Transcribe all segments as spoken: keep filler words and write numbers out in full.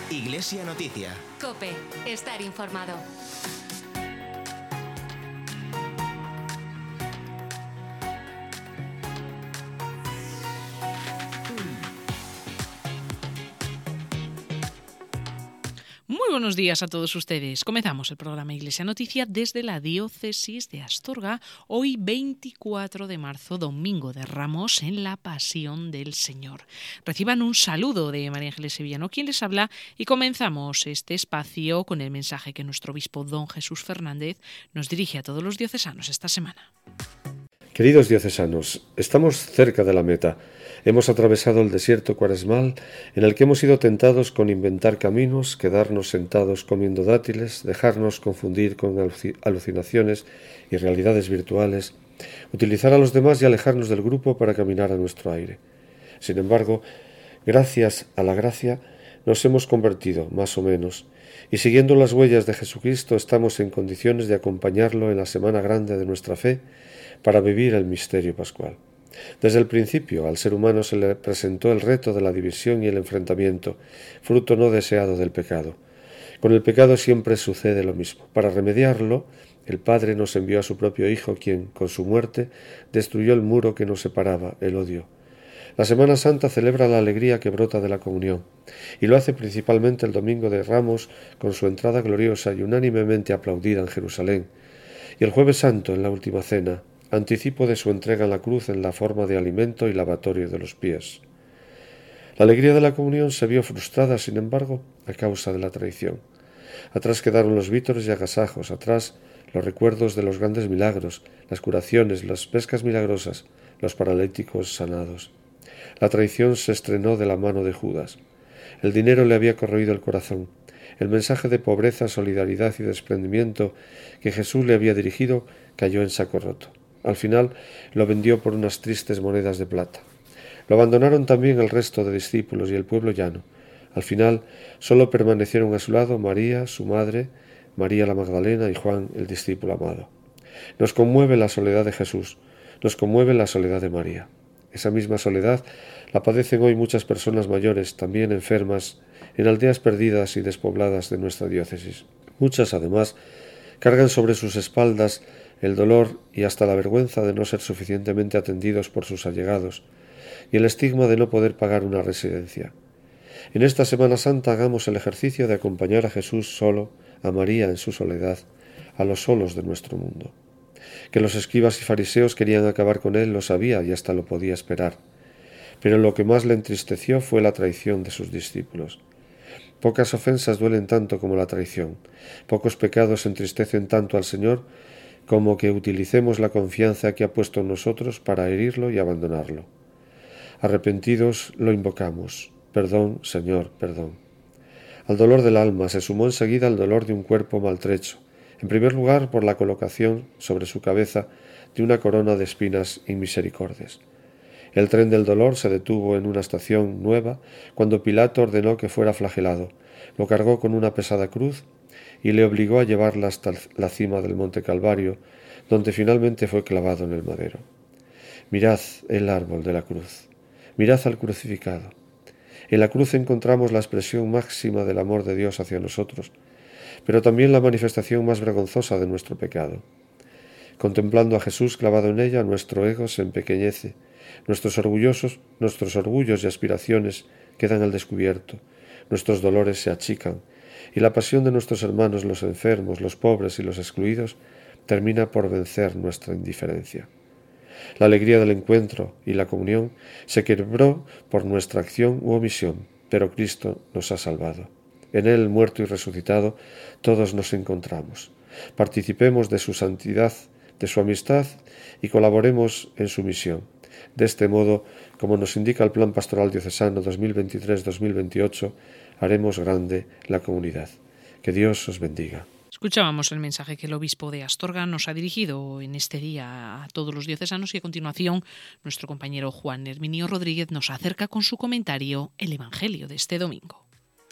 Iglesia Noticia. COPE. Estar informado. Muy buenos días a todos ustedes. Comenzamos el programa Iglesia Noticia desde la Diócesis de Astorga, hoy veinticuatro de marzo, domingo de Ramos, en la Pasión del Señor. Reciban un saludo de María Ángeles Sevillano, quien les habla, y comenzamos este espacio con el mensaje que nuestro obispo don Jesús Fernández nos dirige a todos los diocesanos esta semana. Queridos diocesanos, estamos cerca de la meta. Hemos atravesado el desierto cuaresmal en el que hemos sido tentados con inventar caminos, quedarnos sentados comiendo dátiles, dejarnos confundir con alucinaciones y realidades virtuales, utilizar a los demás y alejarnos del grupo para caminar a nuestro aire. Sin embargo, gracias a la gracia, nos hemos convertido, más o menos, y siguiendo las huellas de Jesucristo estamos en condiciones de acompañarlo en la semana grande de nuestra fe para vivir el misterio pascual. Desde el principio, al ser humano se le presentó el reto de la división y el enfrentamiento, fruto no deseado del pecado. Con el pecado siempre sucede lo mismo. Para remediarlo, el Padre nos envió a su propio Hijo, quien, con su muerte, destruyó el muro que nos separaba, el odio. La Semana Santa celebra la alegría que brota de la comunión, y lo hace principalmente el Domingo de Ramos, con su entrada gloriosa y unánimemente aplaudida en Jerusalén, y el Jueves Santo en la Última Cena, anticipo de su entrega en la cruz en la forma de alimento y lavatorio de los pies. La alegría de la comunión se vio frustrada, sin embargo, a causa de la traición. Atrás quedaron los vítores y agasajos, atrás los recuerdos de los grandes milagros, las curaciones, las pescas milagrosas, los paralíticos sanados. La traición se estrenó de la mano de Judas. El dinero le había corroído el corazón. El mensaje de pobreza, solidaridad y desprendimiento que Jesús le había dirigido cayó en saco roto. Al final lo vendió por unas tristes monedas de plata. Lo abandonaron también el resto de discípulos y el pueblo llano. Al final solo permanecieron a su lado María, su madre, María la Magdalena y Juan, el discípulo amado. Nos conmueve la soledad de Jesús, nos conmueve la soledad de María. Esa misma soledad la padecen hoy muchas personas mayores, también enfermas, en aldeas perdidas y despobladas de nuestra diócesis. Muchas, además, cargan sobre sus espaldas el dolor y hasta la vergüenza de no ser suficientemente atendidos por sus allegados, y el estigma de no poder pagar una residencia. En esta Semana Santa hagamos el ejercicio de acompañar a Jesús solo, a María en su soledad, a los solos de nuestro mundo. Que los escribas y fariseos querían acabar con él lo sabía y hasta lo podía esperar, pero lo que más le entristeció fue la traición de sus discípulos. Pocas ofensas duelen tanto como la traición, pocos pecados entristecen tanto al Señor como que utilicemos la confianza que ha puesto en nosotros para herirlo y abandonarlo. Arrepentidos lo invocamos. Perdón, Señor, perdón. Al dolor del alma se sumó enseguida el dolor de un cuerpo maltrecho, en primer lugar por la colocación sobre su cabeza de una corona de espinas inmisericordes. El tren del dolor se detuvo en una estación nueva cuando Pilato ordenó que fuera flagelado, lo cargó con una pesada cruz y le obligó a llevarla hasta la cima del monte Calvario, donde finalmente fue clavado en el madero. Mirad el árbol de la cruz, mirad al crucificado. En la cruz encontramos la expresión máxima del amor de Dios hacia nosotros, pero también la manifestación más vergonzosa de nuestro pecado. Contemplando a Jesús clavado en ella, nuestro ego se empequeñece, nuestros orgullosos, nuestros orgullos y aspiraciones quedan al descubierto, nuestros dolores se achican, y la pasión de nuestros hermanos, los enfermos, los pobres y los excluidos, termina por vencer nuestra indiferencia. La alegría del encuentro y la comunión se quebró por nuestra acción u omisión, pero Cristo nos ha salvado. En Él, muerto y resucitado, todos nos encontramos. Participemos de su santidad, de su amistad y colaboremos en su misión. De este modo, como nos indica el Plan Pastoral Diocesano dos mil veintitrés dos mil veintiocho, haremos grande la comunidad. Que Dios os bendiga. Escuchábamos el mensaje que el obispo de Astorga nos ha dirigido en este día a todos los diocesanos y a continuación nuestro compañero Juan Herminio Rodríguez nos acerca con su comentario el Evangelio de este domingo.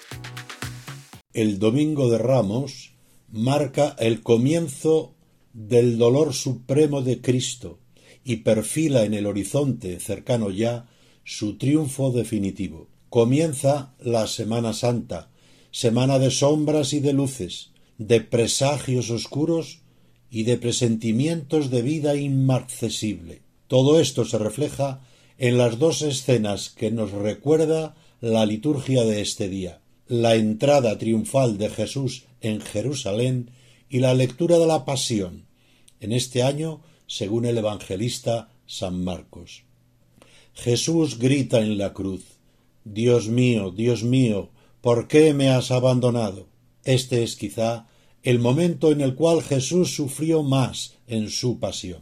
El Domingo de Ramos marca el comienzo del dolor supremo de Cristo y perfila en el horizonte cercano ya su triunfo definitivo. Comienza la Semana Santa, semana de sombras y de luces, de presagios oscuros y de presentimientos de vida inmarcesible. Todo esto se refleja en las dos escenas que nos recuerda la liturgia de este día: la entrada triunfal de Jesús en Jerusalén y la lectura de la Pasión, en este año según el evangelista San Marcos. Jesús grita en la cruz: Dios mío, Dios mío, ¿por qué me has abandonado? Este es quizá el momento en el cual Jesús sufrió más en su pasión.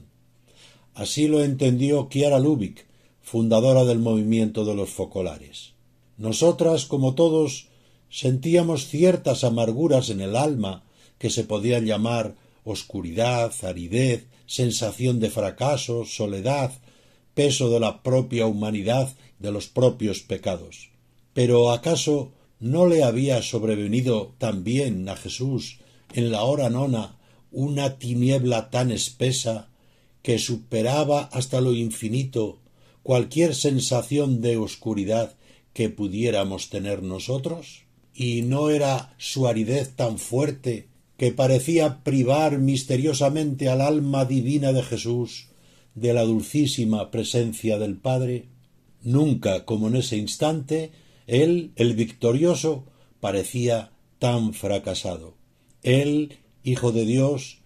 Así lo entendió Chiara Lubich, fundadora del movimiento de los focolares. Nosotras, como todos, sentíamos ciertas amarguras en el alma que se podían llamar oscuridad, aridez, sensación de fracaso, soledad, peso de la propia humanidad, de los propios pecados. Pero ¿acaso no le había sobrevenido también a Jesús en la hora nona una tiniebla tan espesa que superaba hasta lo infinito cualquier sensación de oscuridad que pudiéramos tener nosotros? ¿Y no era su aridez tan fuerte que parecía privar misteriosamente al alma divina de Jesús de la dulcísima presencia del Padre? Nunca como en ese instante él, el victorioso, parecía tan fracasado. Él, Hijo de Dios,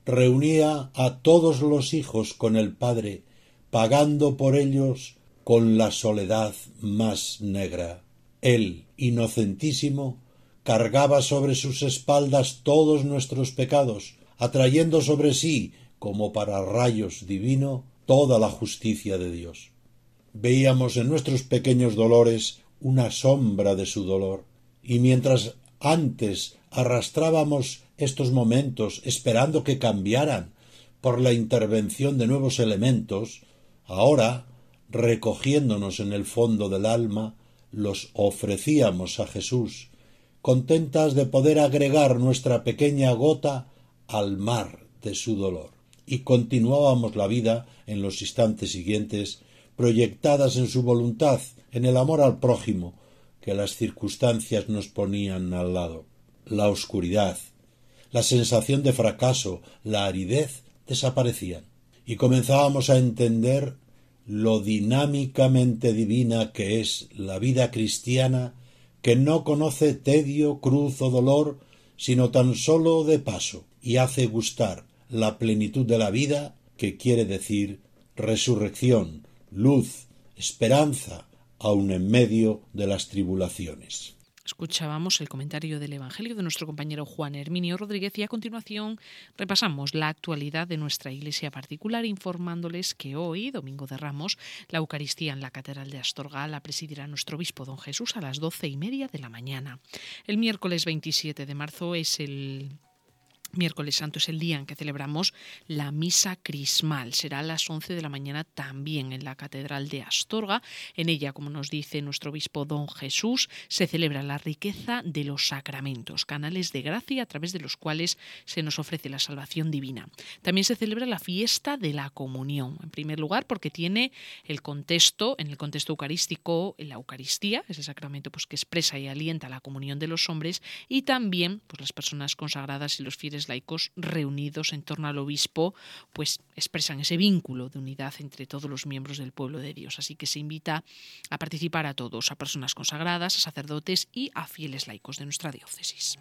reunía a todos los hijos con el Padre, pagando por ellos con la soledad más negra. Él, inocentísimo, cargaba sobre sus espaldas todos nuestros pecados, atrayendo sobre sí, como para rayos divino, toda la justicia de Dios. Veíamos en nuestros pequeños dolores una sombra de su dolor, y mientras antes arrastrábamos estos momentos esperando que cambiaran por la intervención de nuevos elementos, ahora, recogiéndonos en el fondo del alma, los ofrecíamos a Jesús, contentas de poder agregar nuestra pequeña gota al mar de su dolor. Y continuábamos la vida en los instantes siguientes, proyectadas en su voluntad, en el amor al prójimo, que las circunstancias nos ponían al lado. La oscuridad, la sensación de fracaso, la aridez desaparecían, y comenzábamos a entender lo dinámicamente divina que es la vida cristiana, que no conoce tedio, cruz o dolor, sino tan solo de paso, y hace gustar la plenitud de la vida, que quiere decir resurrección, luz, esperanza, aun en medio de las tribulaciones. Escuchábamos el comentario del Evangelio de nuestro compañero Juan Herminio Rodríguez y a continuación repasamos la actualidad de nuestra iglesia particular, informándoles que hoy, Domingo de Ramos, la Eucaristía en la Catedral de Astorga la presidirá nuestro obispo don Jesús a las doce y media de la mañana. El miércoles veintisiete de marzo es el Miércoles Santo, es el día en que celebramos la misa crismal. Será a las once de la mañana también en la Catedral de Astorga. En ella, como nos dice nuestro obispo don Jesús, se celebra la riqueza de los sacramentos, canales de gracia a través de los cuales se nos ofrece la salvación divina. También se celebra la fiesta de la comunión, en primer lugar porque tiene el contexto, en el contexto eucarístico, la Eucaristía, ese sacramento pues, que expresa y alienta la comunión de los hombres, y también pues, las personas consagradas y los fieles laicos reunidos en torno al obispo pues expresan ese vínculo de unidad entre todos los miembros del pueblo de Dios. Así que se invita a participar a todos, a personas consagradas, a sacerdotes y a fieles laicos de nuestra diócesis.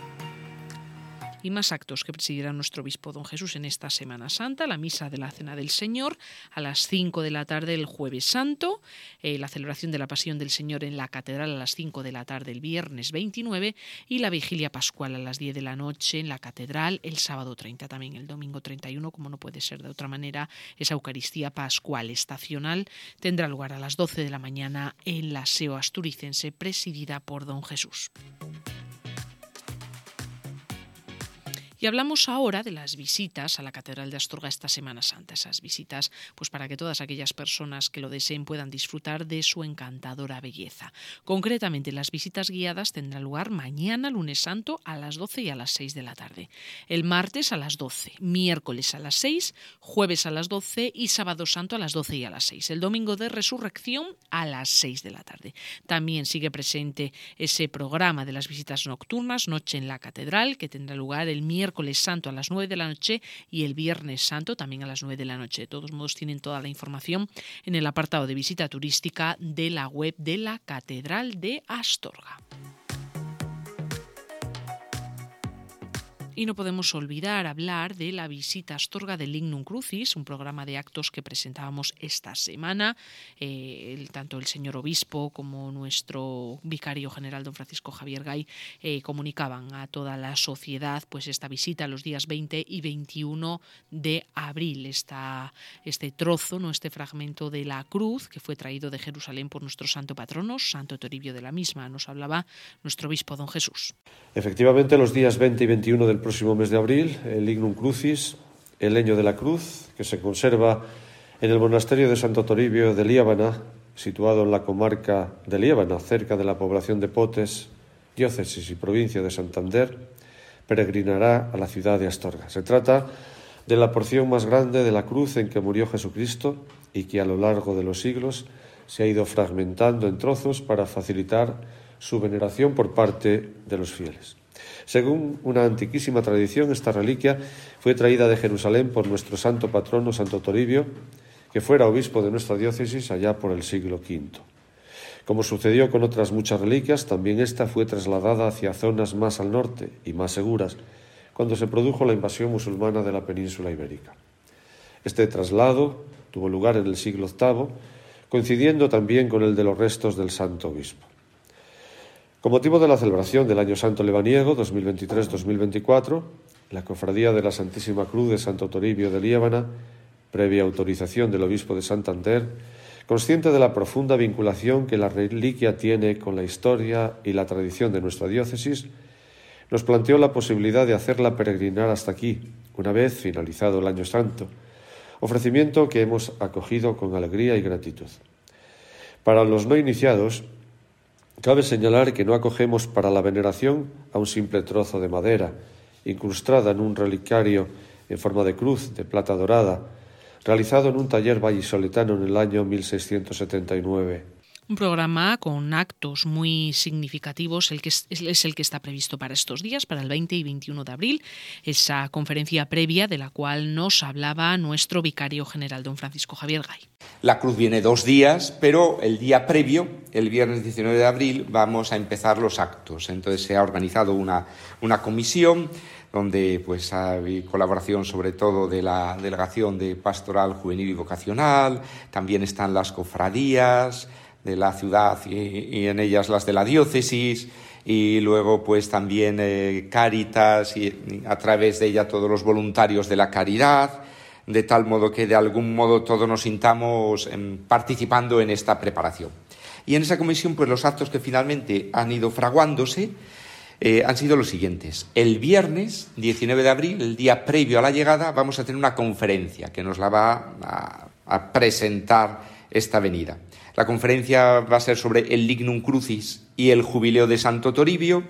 Y más actos que presidirá nuestro obispo don Jesús en esta Semana Santa: la misa de la Cena del Señor a las cinco de la tarde el Jueves Santo, eh, la celebración de la Pasión del Señor en la Catedral a las cinco de la tarde el Viernes veintinueve y la Vigilia Pascual a las diez de la noche en la Catedral el sábado treinta, también el domingo treinta y uno, como no puede ser de otra manera. Esa Eucaristía Pascual estacional tendrá lugar a las doce de la mañana en la S E O asturicense presidida por don Jesús. Y hablamos ahora de las visitas a la Catedral de Astorga esta Semana Santa, esas visitas pues para que todas aquellas personas que lo deseen puedan disfrutar de su encantadora belleza. Concretamente, las visitas guiadas tendrán lugar mañana, lunes santo, a las doce y a las seis de la tarde. El martes a las doce, miércoles a las seis, jueves a las doce y sábado santo a las doce y a las seis. El domingo de resurrección a las seis de la tarde. También sigue presente ese programa de las visitas nocturnas, Noche en la Catedral, que tendrá lugar el miércoles santo a las nueve de la noche y el viernes santo también a las nueve de la noche. De todos modos, tienen toda la información en el apartado de visita turística de la web de la Catedral de Astorga. Y no podemos olvidar hablar de la visita a Astorga del Lignum Crucis, un programa de actos que presentábamos esta semana. Eh, el, tanto el señor obispo como nuestro vicario general, don Francisco Javier Gay, eh, comunicaban a toda la sociedad pues esta visita los días veinte y veintiuno de abril. Esta, este trozo, no este fragmento de la cruz que fue traído de Jerusalén por nuestro santo patrono, Santo Toribio de la misma. Nos hablaba nuestro obispo, don Jesús. Efectivamente, los días veinte y veintiuno del próximo mes de abril, el Lignum Crucis, el leño de la cruz, que se conserva en el monasterio de Santo Toribio de Liébana, situado en la comarca de Liébana, cerca de la población de Potes, diócesis y provincia de Santander, peregrinará a la ciudad de Astorga. Se trata de la porción más grande de la cruz en que murió Jesucristo y que a lo largo de los siglos se ha ido fragmentando en trozos para facilitar su veneración por parte de los fieles. Según una antiquísima tradición, esta reliquia fue traída de Jerusalén por nuestro santo patrono, Santo Toribio, que fuera obispo de nuestra diócesis allá por el siglo quinto. Como sucedió con otras muchas reliquias, también esta fue trasladada hacia zonas más al norte y más seguras, cuando se produjo la invasión musulmana de la península ibérica. Este traslado tuvo lugar en el siglo octavo, coincidiendo también con el de los restos del santo obispo. Con motivo de la celebración del Año Santo Lebaniego dos mil veintitrés dos mil veinticuatro, la Cofradía de la Santísima Cruz de Santo Toribio de Liébana, previa autorización del obispo de Santander, consciente de la profunda vinculación que la reliquia tiene con la historia y la tradición de nuestra diócesis, nos planteó la posibilidad de hacerla peregrinar hasta aquí, una vez finalizado el Año Santo, ofrecimiento que hemos acogido con alegría y gratitud. Para los no iniciados, cabe señalar que no acogemos para la veneración a un simple trozo de madera, incrustada en un relicario en forma de cruz de plata dorada, realizado en un taller vallisoletano en el año mil seiscientos setenta y nueve. Un programa con actos muy significativos, el que es, es el que está previsto para estos días, para el veinte y veintiuno de abril, esa conferencia previa de la cual nos hablaba nuestro vicario general, don Francisco Javier Gay. La cruz viene dos días, pero el día previo, el viernes diecinueve de abril, vamos a empezar los actos. Entonces se ha organizado una, una comisión donde pues hay colaboración sobre todo de la Delegación de Pastoral Juvenil y Vocacional, también están las cofradías de la ciudad y, y en ellas las de la diócesis, y luego pues también eh, Cáritas y, y a través de ella todos los voluntarios de la caridad, de tal modo que de algún modo todos nos sintamos eh, participando en esta preparación. Y en esa comisión pues los actos que finalmente han ido fraguándose eh, han sido los siguientes. El viernes diecinueve de abril, el día previo a la llegada, vamos a tener una conferencia que nos la va a, a presentar esta venida. La conferencia va a ser sobre el Lignum Crucis y el Jubileo de Santo Toribio,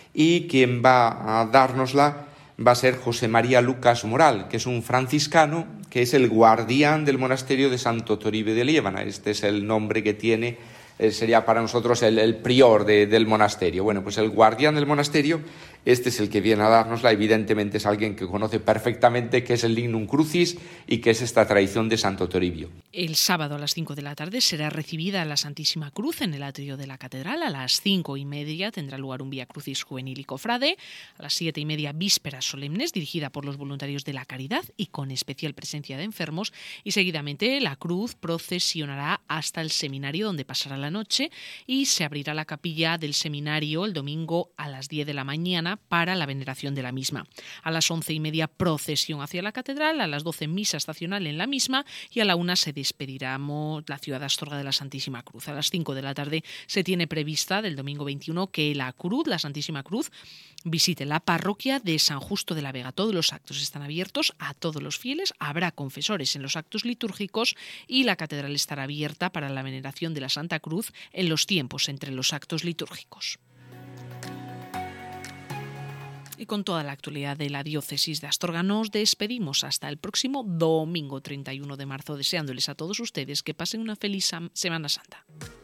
y quien va a dárnosla va a ser José María Lucas Moral, que es un franciscano, que es el guardián del monasterio de Santo Toribio de Liébana. Este es el nombre que tiene, eh, sería para nosotros el, el prior de, del monasterio. Bueno, pues el guardián del monasterio, este es el que viene a dárnosla. Evidentemente es alguien que conoce perfectamente qué es el Lignum Crucis y qué es esta tradición de Santo Toribio. El sábado a las cinco de la tarde será recibida la Santísima Cruz en el atrio de la catedral. A las cinco y media tendrá lugar un Vía Crucis juvenil y cofrade. A las siete y media vísperas solemnes dirigida por los voluntarios de la caridad y con especial presencia de enfermos. Y seguidamente la cruz procesionará hasta el seminario, donde pasará la noche, y se abrirá la capilla del seminario el domingo a las diez de la mañana mañana para la veneración de la misma. A las once y media procesión hacia la catedral, a las doce misa estacional en la misma y a la una se despedirá la ciudad de Astorga de la Santísima Cruz. A las cinco de la tarde se tiene prevista del domingo veintiuno que la Cruz, la Santísima Cruz, visite la parroquia de San Justo de la Vega. Todos los actos están abiertos a todos los fieles, habrá confesores en los actos litúrgicos y la catedral estará abierta para la veneración de la Santa Cruz en los tiempos entre los actos litúrgicos. Y con toda la actualidad de la diócesis de Astorga nos despedimos hasta el próximo domingo treinta y uno de marzo, deseándoles a todos ustedes que pasen una feliz Semana Santa.